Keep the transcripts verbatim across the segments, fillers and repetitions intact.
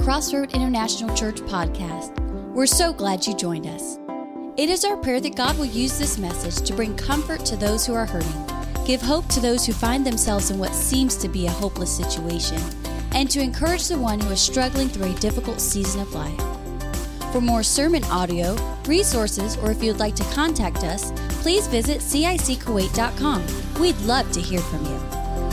Crossroad International Church podcast. We're so glad you joined us. It is our prayer that God will use this message to bring comfort to those who are hurting, give hope to those who find themselves in what seems to be a hopeless situation, and to encourage the one who is struggling through a difficult season of life. For more sermon audio, resources, or if you'd like to contact us, please visit C I C Kuwait dot com. We'd love to hear from you.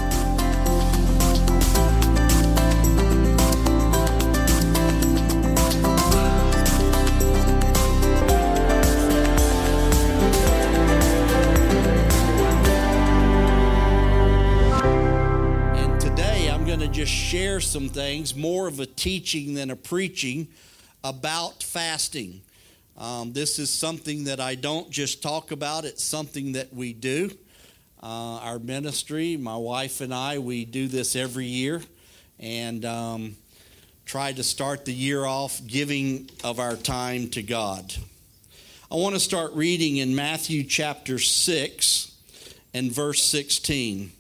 Just share some things, more of a teaching than a preaching about fasting. Um, this is something that I don't just talk about, it's something that we do. Uh, our ministry, my wife and I, we do this every year and um, try to start the year off giving of our time to God. I want to start reading in Matthew chapter six and verse sixteen.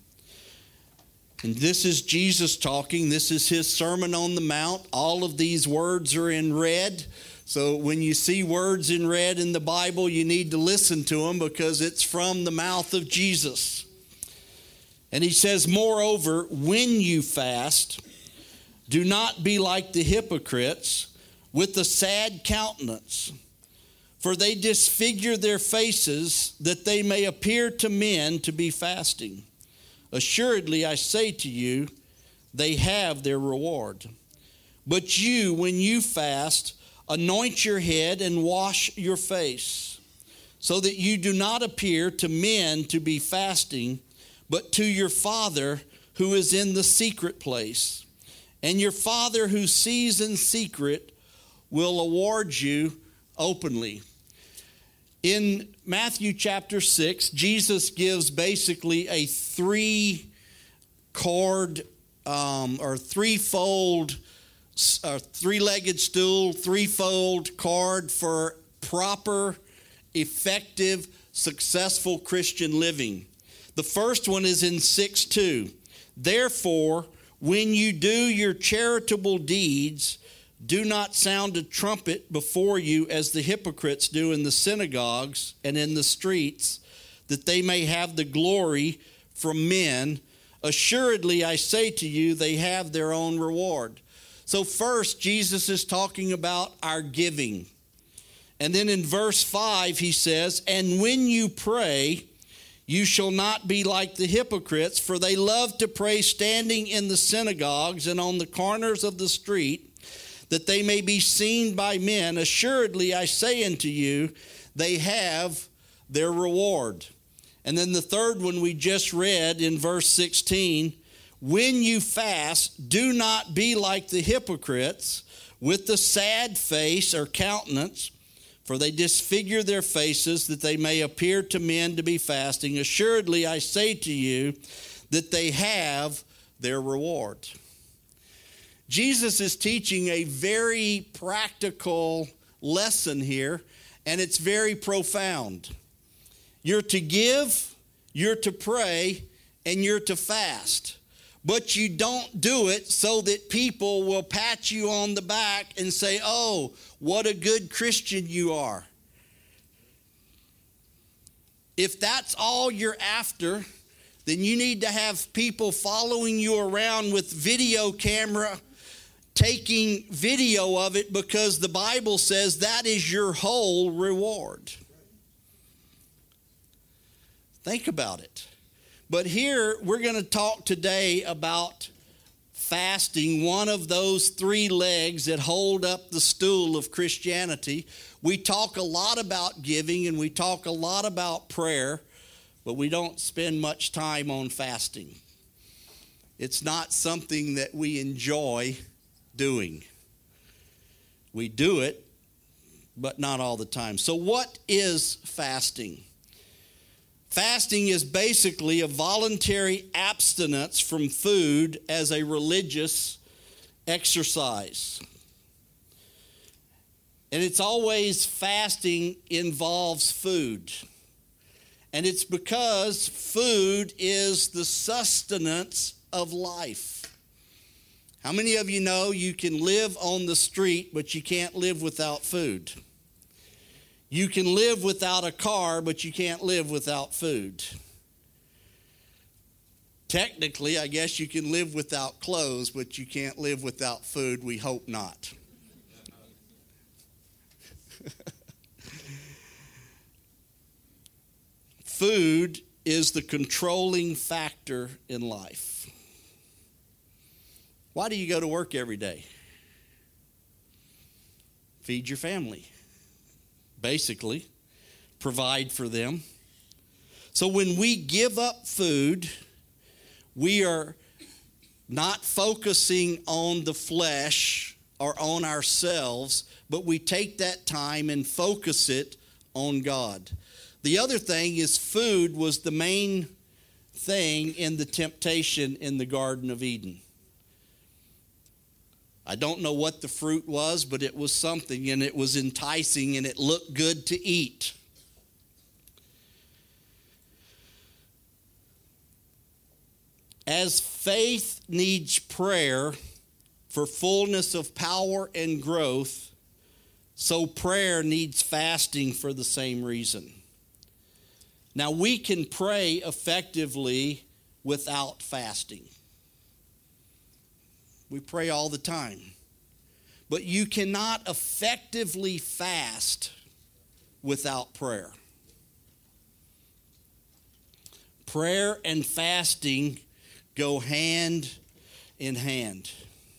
And this is Jesus talking. This is his Sermon on the Mount. All of these words are in red. So when you see words in red in the Bible, you need to listen to them because it's from the mouth of Jesus. And he says, "Moreover, when you fast, do not be like the hypocrites with a sad countenance, for they disfigure their faces that they may appear to men to be fasting. Assuredly, I say to you, they have their reward. But you, when you fast, anoint your head and wash your face, so that you do not appear to men to be fasting, but to your Father who is in the secret place. And your Father who sees in secret will award you openly." In Matthew chapter six, Jesus gives basically a three-chord um, or threefold, uh, three-legged stool, threefold cord for proper, effective, successful Christian living. The first one is in six two. "Therefore, when you do your charitable deeds, do not sound a trumpet before you as the hypocrites do in the synagogues and in the streets, that they may have the glory from men. Assuredly, I say to you, they have their own reward." So first, Jesus is talking about our giving. And then in verse five, he says, "And when you pray, you shall not be like the hypocrites, for they love to pray standing in the synagogues and on the corners of the street, that they may be seen by men. Assuredly, I say unto you, they have their reward." And then the third one we just read in verse sixteen, "When you fast, do not be like the hypocrites with the sad face or countenance, for they disfigure their faces that they may appear to men to be fasting. Assuredly, I say to you that they have their reward." Jesus is teaching a very practical lesson here, and it's very profound. You're to give, you're to pray, and you're to fast. But you don't do it so that people will pat you on the back and say, "Oh, what a good Christian you are." If that's all you're after, then you need to have people following you around with video camera, taking video of it, because the Bible says that is your whole reward. Think about it. But here we're going to talk today about fasting, one of those three legs that hold up the stool of Christianity. We talk a lot about giving and we talk a lot about prayer, but we don't spend much time on fasting. It's not something that we enjoy doing. We do it, but not all the time. So what is fasting? Fasting is basically a voluntary abstinence from food as a religious exercise. And it's always fasting involves food. And it's because food is the sustenance of life. How many of you know you can live on the street, but you can't live without food? You can live without a car, but you can't live without food. Technically, I guess you can live without clothes, but you can't live without food. We hope not. Food is the controlling factor in life. Why do you go to work every day? Feed your family. Basically, provide for them. So when we give up food, we are not focusing on the flesh or on ourselves, but we take that time and focus it on God. The other thing is food was the main thing in the temptation in the Garden of Eden. I don't know what the fruit was, but it was something, and it was enticing, and it looked good to eat. As faith needs prayer for fullness of power and growth, so prayer needs fasting for the same reason. Now, we can pray effectively without fasting. We pray all the time. But you cannot effectively fast without prayer. Prayer and fasting go hand in hand.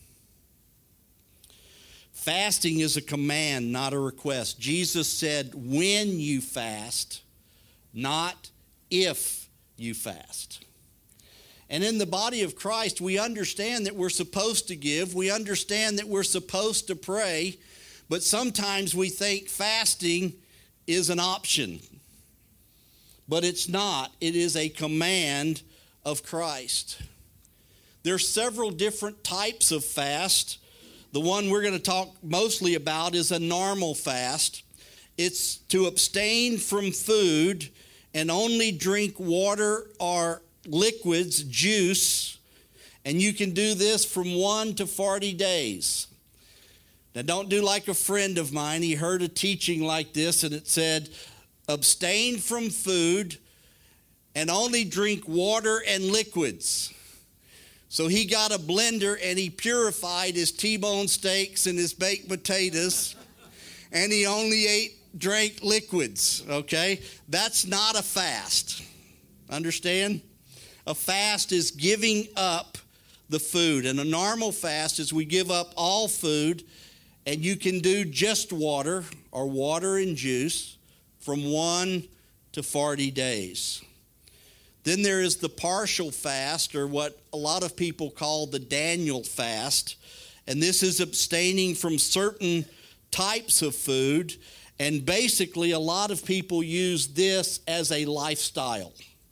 Fasting is a command, not a request. Jesus said, when you fast, not if you fast. And in the body of Christ, we understand that we're supposed to give. We understand that we're supposed to pray. But sometimes we think fasting is an option. But it's not. It is a command of Christ. There are several different types of fast. The one we're going to talk mostly about is a normal fast. It's to abstain from food and only drink water or liquids, juice, and you can do this from one to forty days. Now, don't do like a friend of mine. He heard a teaching like this, and it said, abstain from food and only drink water and liquids. So he got a blender, and he purified his T-bone steaks and his baked potatoes, and he only ate drank liquids, okay? That's not a fast. Understand? A fast is giving up the food. And a normal fast is we give up all food, and you can do just water or water and juice from one to forty days. Then there is the partial fast, or what a lot of people call the Daniel fast. And this is abstaining from certain types of food. And basically, a lot of people use this as a lifestyle.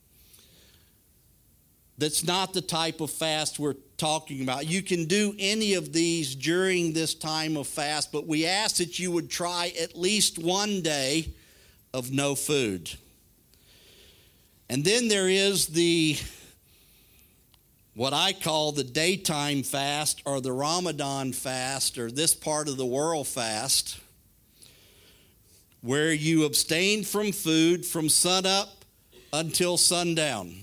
That's not the type of fast we're talking about. You can do any of these during this time of fast, but we ask that you would try at least one day of no food. And then there is the, what I call the daytime fast, or the Ramadan fast, or this part of the world fast, where you abstain from food from sunup until sundown.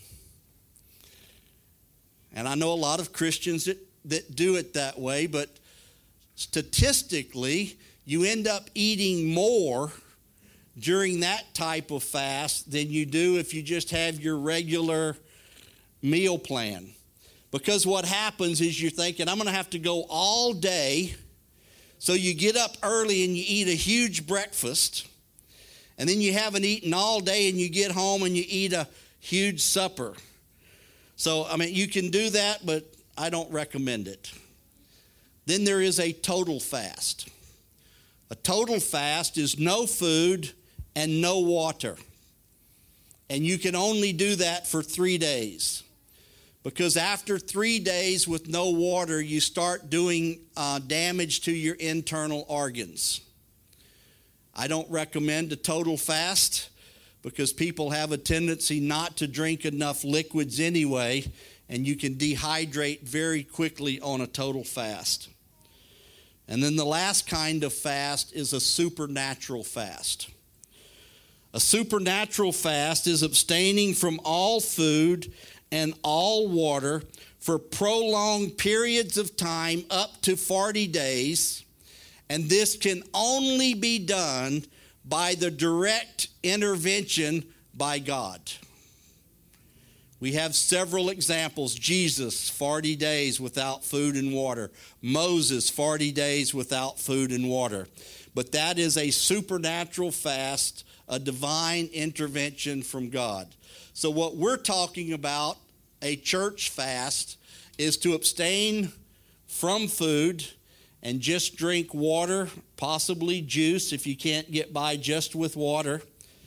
And I know a lot of Christians that, that do it that way, but statistically, you end up eating more during that type of fast than you do if you just have your regular meal plan. Because what happens is you're thinking, I'm going to have to go all day. So you get up early and you eat a huge breakfast, and then you haven't eaten all day, and you get home and you eat a huge supper. So, I mean, you can do that, but I don't recommend it. Then there is a total fast. A total fast is no food and no water. And you can only do that for three days. Because after three days with no water, you start doing uh, damage to your internal organs. I don't recommend a total fast because people have a tendency not to drink enough liquids anyway, and you can dehydrate very quickly on a total fast. And then the last kind of fast is a supernatural fast. A supernatural fast is abstaining from all food and all water for prolonged periods of time up to forty days, and this can only be done by the direct intervention by God. We have several examples. Jesus, forty days without food and water. Moses, forty days without food and water. But that is a supernatural fast, a divine intervention from God. So what we're talking about, a church fast, is to abstain from food and just drink water, possibly juice if you can't get by just with water.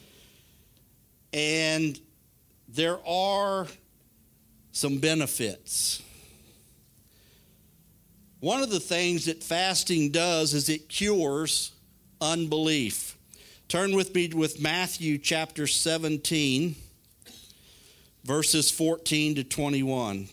And there are some benefits. One of the things that fasting does is it cures unbelief. Turn with me with Matthew chapter seventeen, verses fourteen to twenty-one.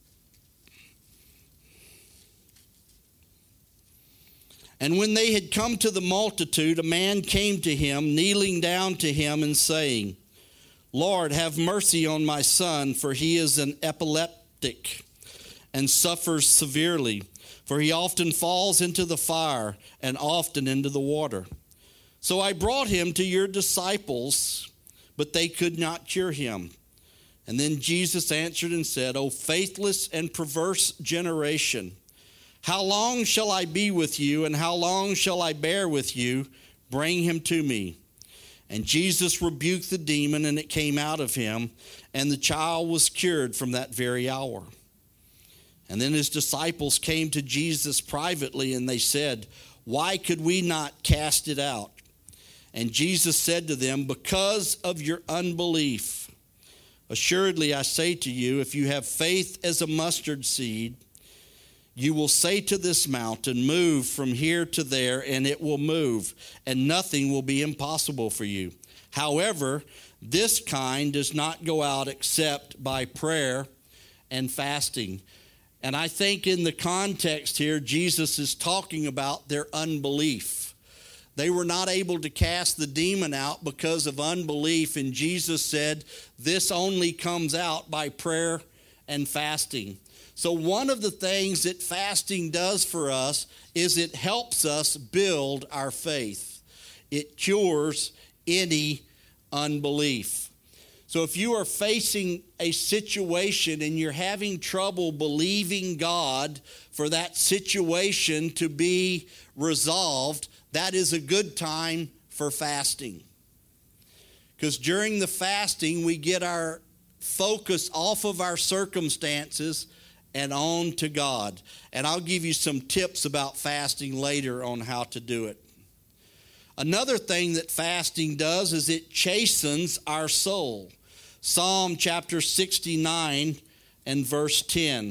And when they had come to the multitude, a man came to him, kneeling down to him and saying, Lord, have mercy on my son, for he is an epileptic and suffers severely, for he often falls into the fire and often into the water. So I brought him to your disciples, but they could not cure him. And then Jesus answered and said, O faithless and perverse generation, how long shall I be with you, and how long shall I bear with you? Bring him to me. And Jesus rebuked the demon, and it came out of him, and the child was cured from that very hour. And then his disciples came to Jesus privately, and they said, Why could we not cast it out? And Jesus said to them, Because of your unbelief. Assuredly, I say to you, if you have faith as a mustard seed, you will say to this mountain, move from here to there, and it will move, and nothing will be impossible for you. However, this kind does not go out except by prayer and fasting. And I think in the context here, Jesus is talking about their unbelief. They were not able to cast the demon out because of unbelief, and Jesus said, this only comes out by prayer and fasting. So one of the things that fasting does for us is it helps us build our faith. It cures any unbelief. So if you are facing a situation and you're having trouble believing God for that situation to be resolved, that is a good time for fasting. Because during the fasting, we get our focus off of our circumstances and on to God. And I'll give you some tips about fasting later on how to do it. Another thing that fasting does is it chastens our soul. Psalm chapter sixty-nine and verse ten.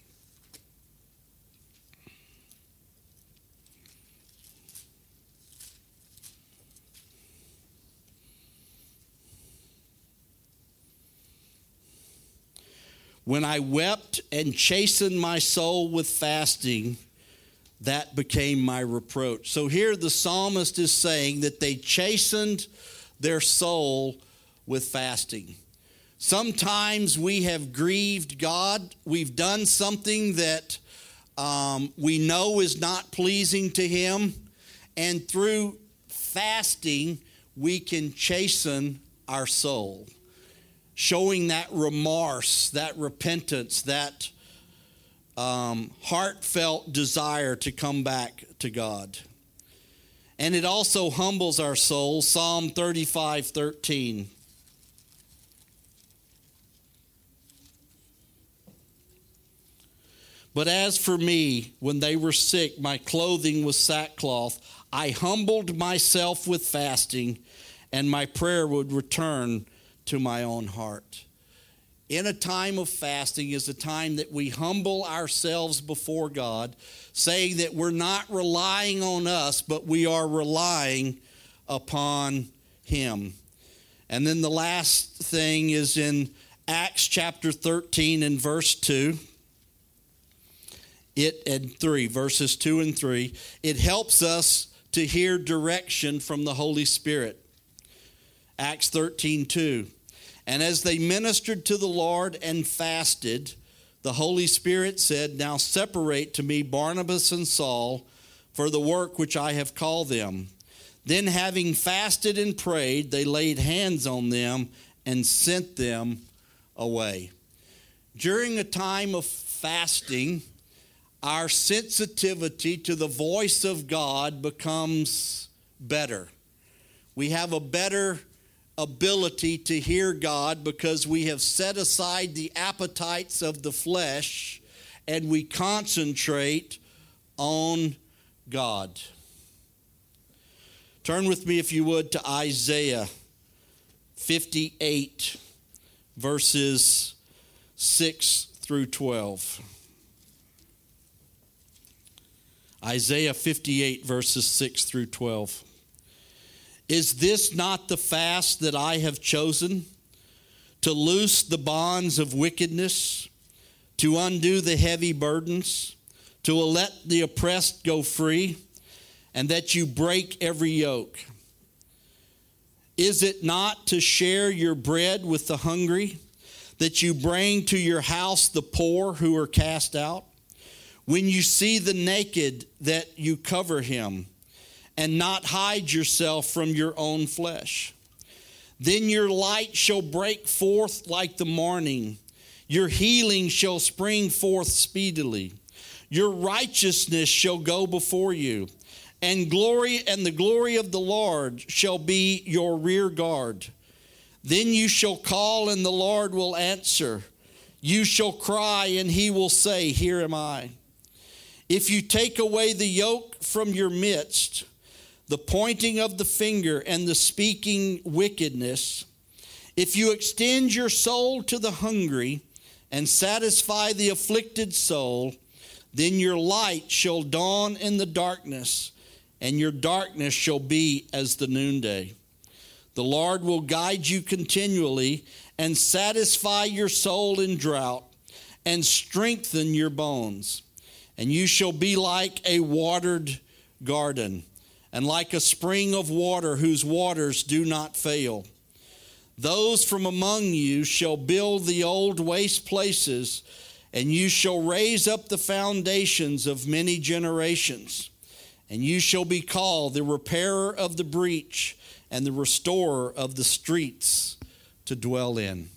When I wept and chastened my soul with fasting, that became my reproach. So here the psalmist is saying that they chastened their soul with fasting. Sometimes we have grieved God. We've done something that um, we know is not pleasing to Him. And through fasting, we can chasten our soul, showing that remorse, that repentance, that um, heartfelt desire to come back to God. And it also humbles our soul. Psalm thirty-five thirteen. But as for me, when they were sick, my clothing was sackcloth. I humbled myself with fasting, and my prayer would return to my own heart. In a time of fasting is a time that we humble ourselves before God, saying that we're not relying on us, but we are relying upon Him. And then the last thing is in Acts chapter thirteen and verse two. It and three, verses two and three. It helps us to hear direction from the Holy Spirit. Acts thirteen two. And as they ministered to the Lord and fasted, the Holy Spirit said, "Now separate to me Barnabas and Saul for the work which I have called them." Then having fasted and prayed, they laid hands on them and sent them away. During a time of fasting, our sensitivity to the voice of God becomes better. We have a better ability to hear God because we have set aside the appetites of the flesh and we concentrate on God. Turn with me, if you would, to Isaiah fifty-eight, verses six through twelve. Isaiah fifty-eight, verses six through twelve. Is this not the fast that I have chosen? To loose the bonds of wickedness, to undo the heavy burdens, to let the oppressed go free, and that you break every yoke. Is it not to share your bread with the hungry, that you bring to your house the poor who are cast out? When you see the naked, that you cover him, and not hide yourself from your own flesh. Then your light shall break forth like the morning. Your healing shall spring forth speedily. Your righteousness shall go before you, and glory and the glory of the Lord shall be your rear guard. Then you shall call, and the Lord will answer. You shall cry, and he will say, "Here am I." If you take away the yoke from your midst, the pointing of the finger and the speaking wickedness, if you extend your soul to the hungry and satisfy the afflicted soul, then your light shall dawn in the darkness, and your darkness shall be as the noonday. The Lord will guide you continually and satisfy your soul in drought and strengthen your bones. And you shall be like a watered garden, and like a spring of water whose waters do not fail. Those from among you shall build the old waste places, and you shall raise up the foundations of many generations. And you shall be called the repairer of the breach and the restorer of the streets to dwell in.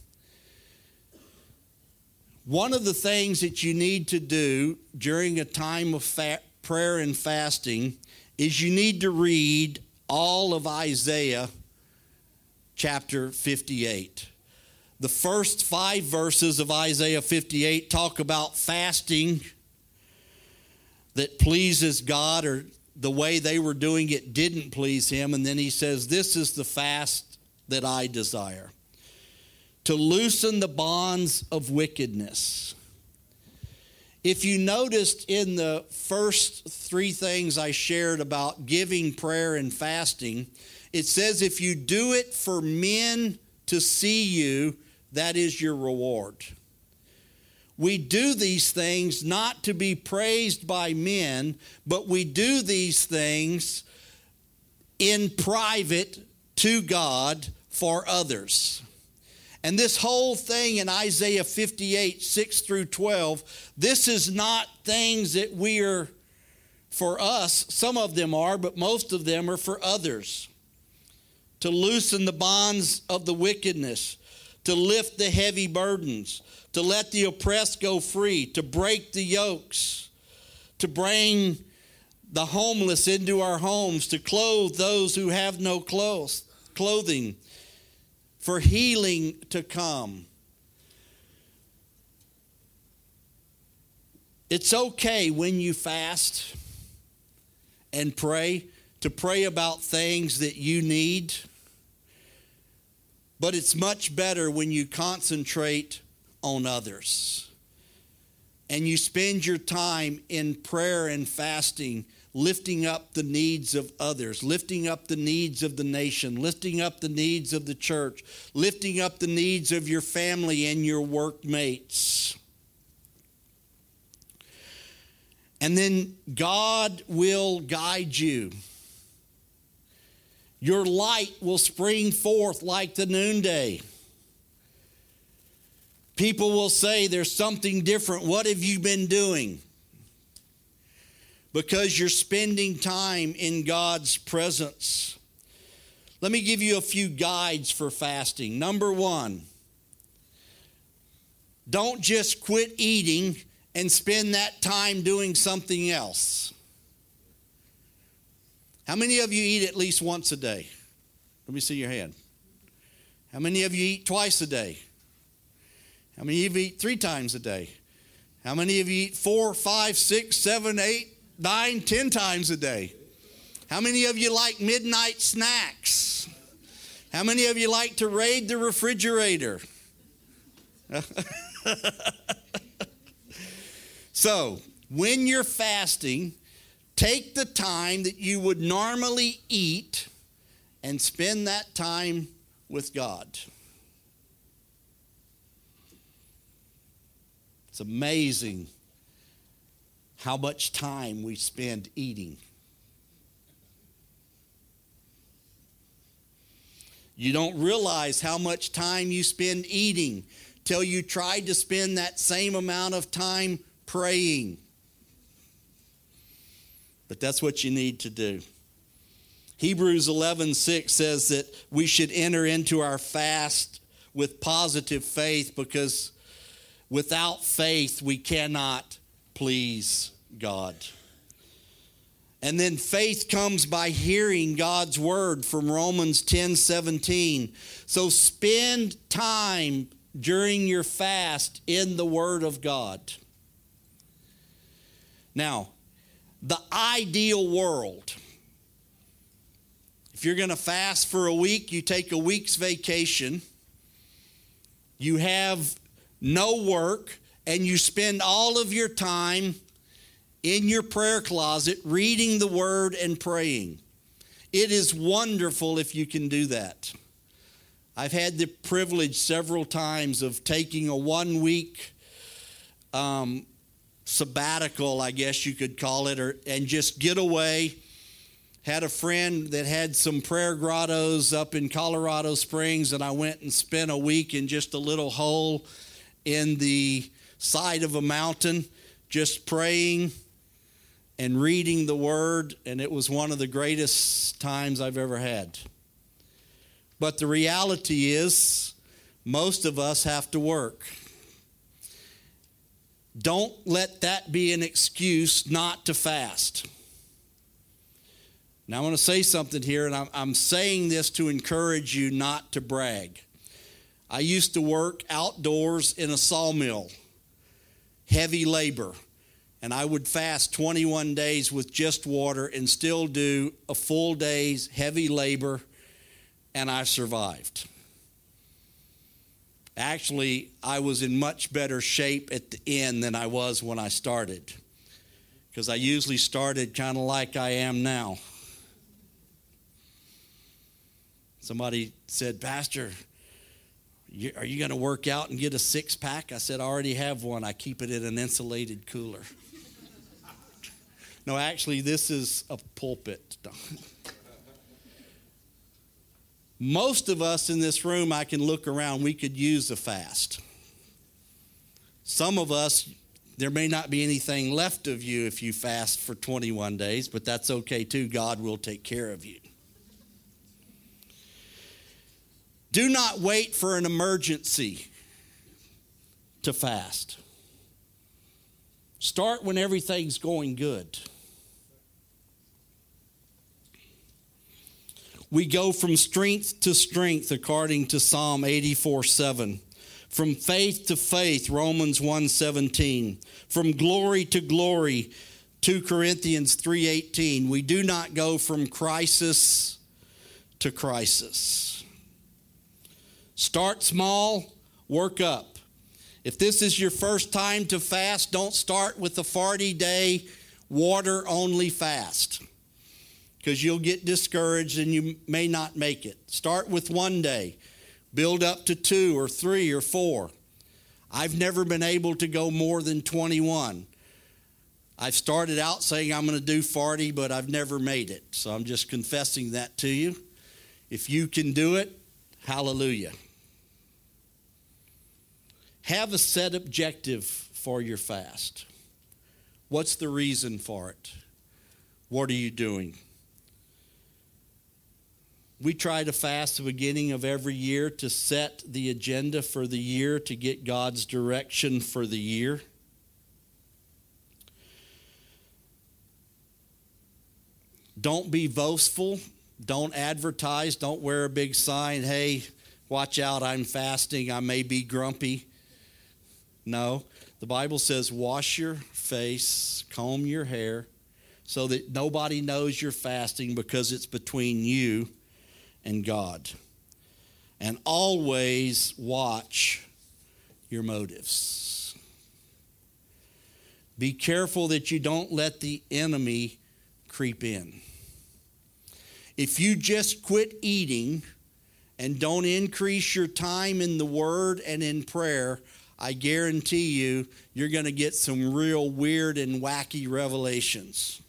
One of the things that you need to do during a time of fa- prayer and fasting is you need to read all of Isaiah chapter fifty-eight. The first five verses of Isaiah fifty-eight talk about fasting that pleases God, or the way they were doing it didn't please him. And then he says, this is the fast that I desire. To loosen the bonds of wickedness. If you noticed in the first three things I shared about giving, prayer, and fasting, it says if you do it for men to see you, that is your reward. We do these things not to be praised by men, but we do these things in private to God for others. And this whole thing in Isaiah fifty-eight, six through twelve, this is not things that we are for us. Some of them are, but most of them are for others. To loosen the bonds of the wickedness, to lift the heavy burdens, to let the oppressed go free, to break the yokes, to bring the homeless into our homes, to clothe those who have no clothes, clothing, for healing to come. It's okay when you fast and pray to pray about things that you need, but it's much better when you concentrate on others and you spend your time in prayer and fasting lifting up the needs of others, lifting up the needs of the nation, lifting up the needs of the church, lifting up the needs of your family and your workmates. And then God will guide you. Your light will spring forth like the noonday. People will say, there's something different. What have you been doing? Because you're spending time in God's presence. Let me give you a few guides for fasting. Number one, don't just quit eating and spend that time doing something else. How many of you eat at least once a day? Let me see your hand. How many of you eat twice a day? How many of you eat three times a day? How many of you eat four, five, six, seven, eight, nine, ten times a day? How many of you like midnight snacks? How many of you like to raid the refrigerator? So, when you're fasting, take the time that you would normally eat and spend that time with God. It's amazing how much time we spend eating. You don't realize how much time you spend eating till you try to spend that same amount of time praying. But that's what you need to do. Hebrews eleven six says that we should enter into our fast with positive faith, because without faith we cannot please God. And then faith comes by hearing God's word from Romans ten seventeen. So spend time during your fast in the Word of God. Now, the ideal world, if you're going to fast for a week, you take a week's vacation, you have no work, and you spend all of your time in your prayer closet reading the Word and praying. It is wonderful if you can do that. I've had the privilege several times of taking a one-week um, sabbatical, I guess you could call it, or and just get away. Had a friend that had some prayer grottos up in Colorado Springs, and I went and spent a week in just a little hole in the side of a mountain, just praying and reading the Word, and it was one of the greatest times I've ever had. But the reality is, most of us have to work. Don't let that be an excuse not to fast. Now, I want to say something here, and I'm, I'm saying this to encourage you not to brag. I used to work outdoors in a sawmill, heavy labor, and I would fast twenty-one days with just water and still do a full day's heavy labor, and I survived. Actually, I was in much better shape at the end than I was when I started, because I usually started kind of like I am now. Somebody said, "Pastor, are you going to work out and get a six-pack?" I said, "I already have one. I keep it in an insulated cooler." No, actually, this is a pulpit. Most of us in this room, I can look around, we could use a fast. Some of us, there may not be anything left of you if you fast for twenty-one days, but that's okay too. God will take care of you. Do not wait for an emergency to fast. Start when everything's going good. We go from strength to strength according to Psalm eighty-four seven. From faith to faith, Romans one seventeen. From glory to glory, two Corinthians three eighteen. We do not go from crisis to crisis. Start small, work up. If this is your first time to fast, don't start with a forty-day water-only fast, because you'll get discouraged and you may not make it. Start with one day. Build up to two or three or four. I've never been able to go more than twenty-one. I've started out saying I'm going to do forty, but I've never made it. So I'm just confessing that to you. If you can do it, hallelujah. Have a set objective for your fast. What's the reason for it? What are you doing? We try to fast the beginning of every year to set the agenda for the year, to get God's direction for the year. Don't be boastful. Don't advertise. Don't wear a big sign, hey, watch out, I'm fasting, I may be grumpy. No, the Bible says wash your face, comb your hair, so that nobody knows you're fasting, because it's between you and God. And always watch your motives. Be careful that you don't let the enemy creep in. If you just quit eating and don't increase your time in the Word and in prayer, I guarantee you, you're going to get some real weird and wacky revelations.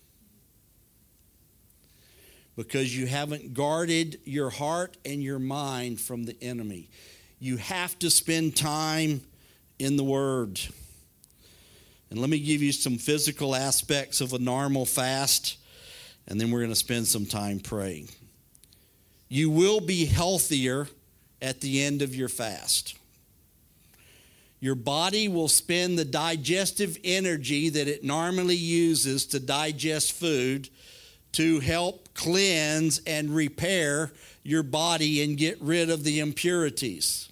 Because you haven't guarded your heart and your mind from the enemy. You have to spend time in the Word. And let me give you some physical aspects of a normal fast, and then we're going to spend some time praying. You will be healthier at the end of your fast. Your body will spend the digestive energy that it normally uses to digest food to help cleanse and repair your body and get rid of the impurities.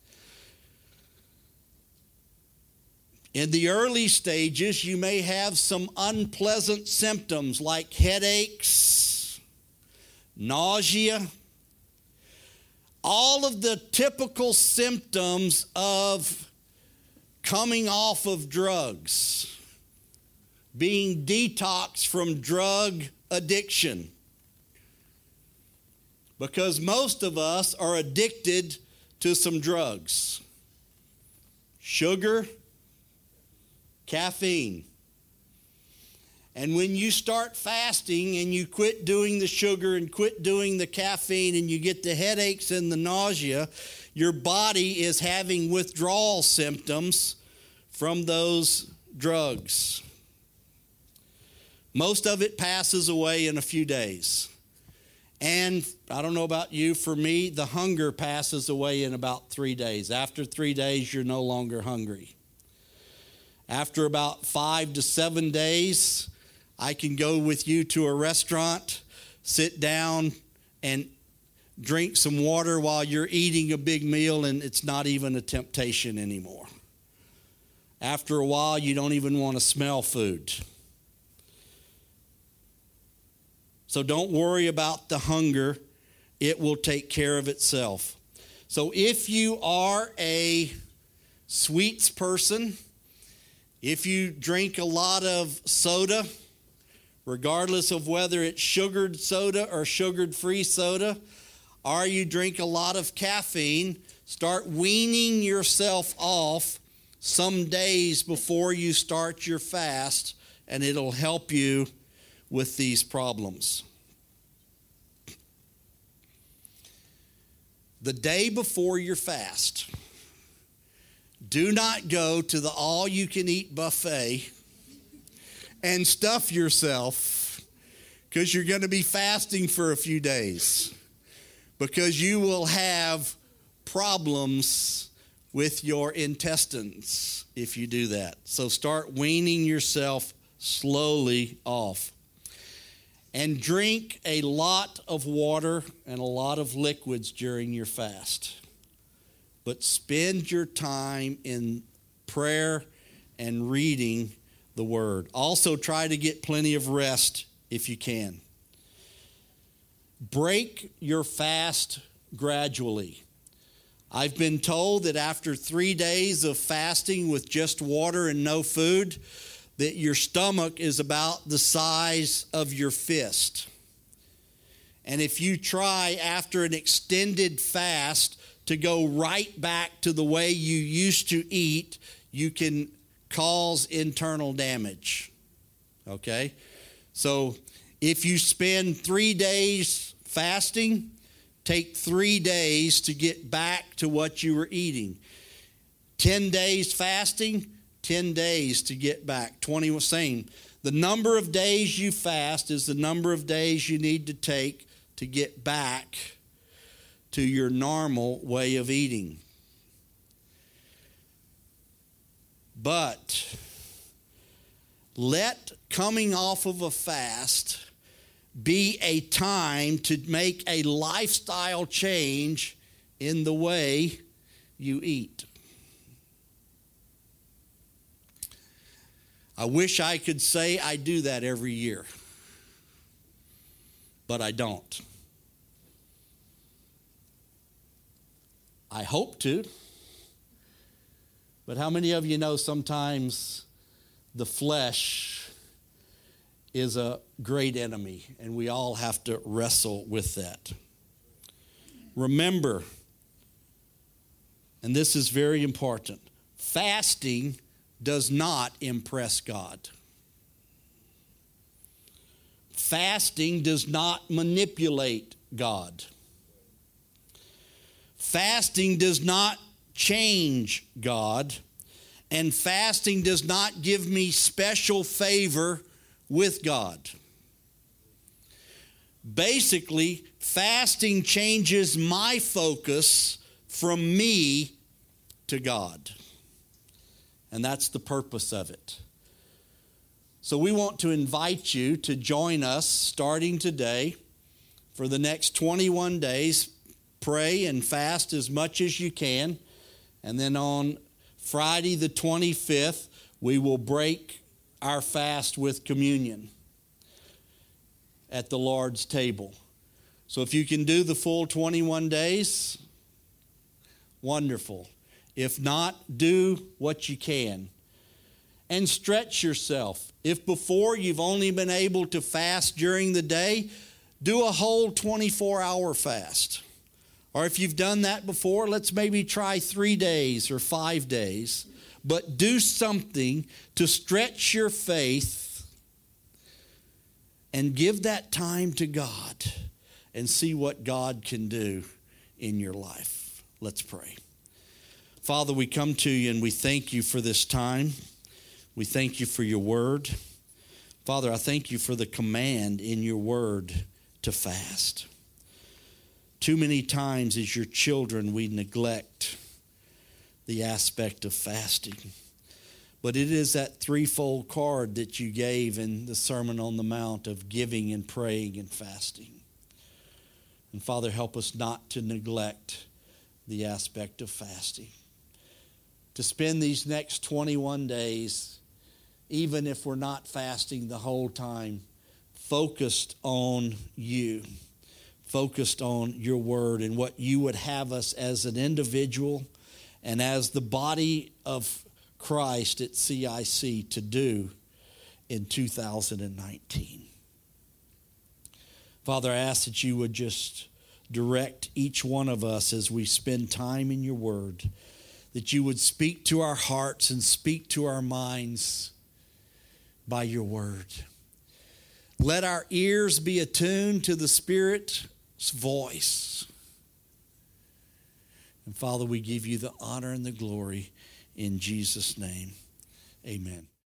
In the early stages, you may have some unpleasant symptoms like headaches, nausea, all of the typical symptoms of coming off of drugs, being detoxed from drug addiction. Because most of us are addicted to some drugs. Sugar, caffeine. And when you start fasting and you quit doing the sugar and quit doing the caffeine and you get the headaches and the nausea, your body is having withdrawal symptoms from those drugs. Most of it passes away in a few days. And I don't know about you, for me, the hunger passes away in about three days. After three days, you're no longer hungry. After about five to seven days, I can go with you to a restaurant, sit down, and drink some water while you're eating a big meal, and it's not even a temptation anymore. After a while, you don't even want to smell food. So don't worry about the hunger. It will take care of itself. So if you are a sweets person, if you drink a lot of soda, regardless of whether it's sugared soda or sugar-free soda, or you drink a lot of caffeine, start weaning yourself off some days before you start your fast, and it'll help you with these problems. The day before your fast, do not go to the all-you-can-eat buffet and stuff yourself, because you're going to be fasting for a few days, because you will have problems with your intestines if you do that. So start weaning yourself slowly off. And drink a lot of water and a lot of liquids during your fast. But spend your time in prayer and reading the Word. Also, try to get plenty of rest if you can. Break your fast gradually. I've been told that after three days of fasting with just water and no food, that your stomach is about the size of your fist. And if you try after an extended fast to go right back to the way you used to eat, you can cause internal damage. Okay? So if you spend three days fasting, take three days to get back to what you were eating. Ten days fasting, ten days to get back. twenty was saying the number of days you fast is the number of days you need to take to get back to your normal way of eating. But let coming off of a fast be a time to make a lifestyle change in the way you eat. I wish I could say I do that every year, but I don't. I hope to, but how many of you know sometimes the flesh is a great enemy, and we all have to wrestle with that. Remember, and this is very important, fasting does not impress God. Fasting does not manipulate God. Fasting does not change God. And fasting does not give me special favor with God. Basically, fasting changes my focus from me to God. And that's the purpose of it. So we want to invite you to join us starting today for the next twenty-one days. Pray and fast as much as you can. And then on Friday the twenty-fifth, we will break our fast with communion at the Lord's table. So if you can do the full twenty-one days, wonderful. If not, do what you can. And stretch yourself. If before you've only been able to fast during the day, do a whole twenty-four hour fast. Or if you've done that before, let's maybe try three days or five days. But do something to stretch your faith and give that time to God and see what God can do in your life. Let's pray. Father, we come to you and we thank you for this time. We thank you for your word. Father, I thank you for the command in your word to fast. Too many times as your children, we neglect the aspect of fasting. But it is that threefold card that you gave in the Sermon on the Mount of giving and praying and fasting. And Father, help us not to neglect the aspect of fasting. To spend these next twenty-one days, even if we're not fasting the whole time, focused on you. Focused on your word and what you would have us as an individual and as the body of Christ at C I C to do in two thousand nineteen. Father, I ask that you would just direct each one of us as we spend time in your word, that you would speak to our hearts and speak to our minds by your word. Let our ears be attuned to the Spirit's voice. And Father, we give you the honor and the glory in Jesus' name. Amen.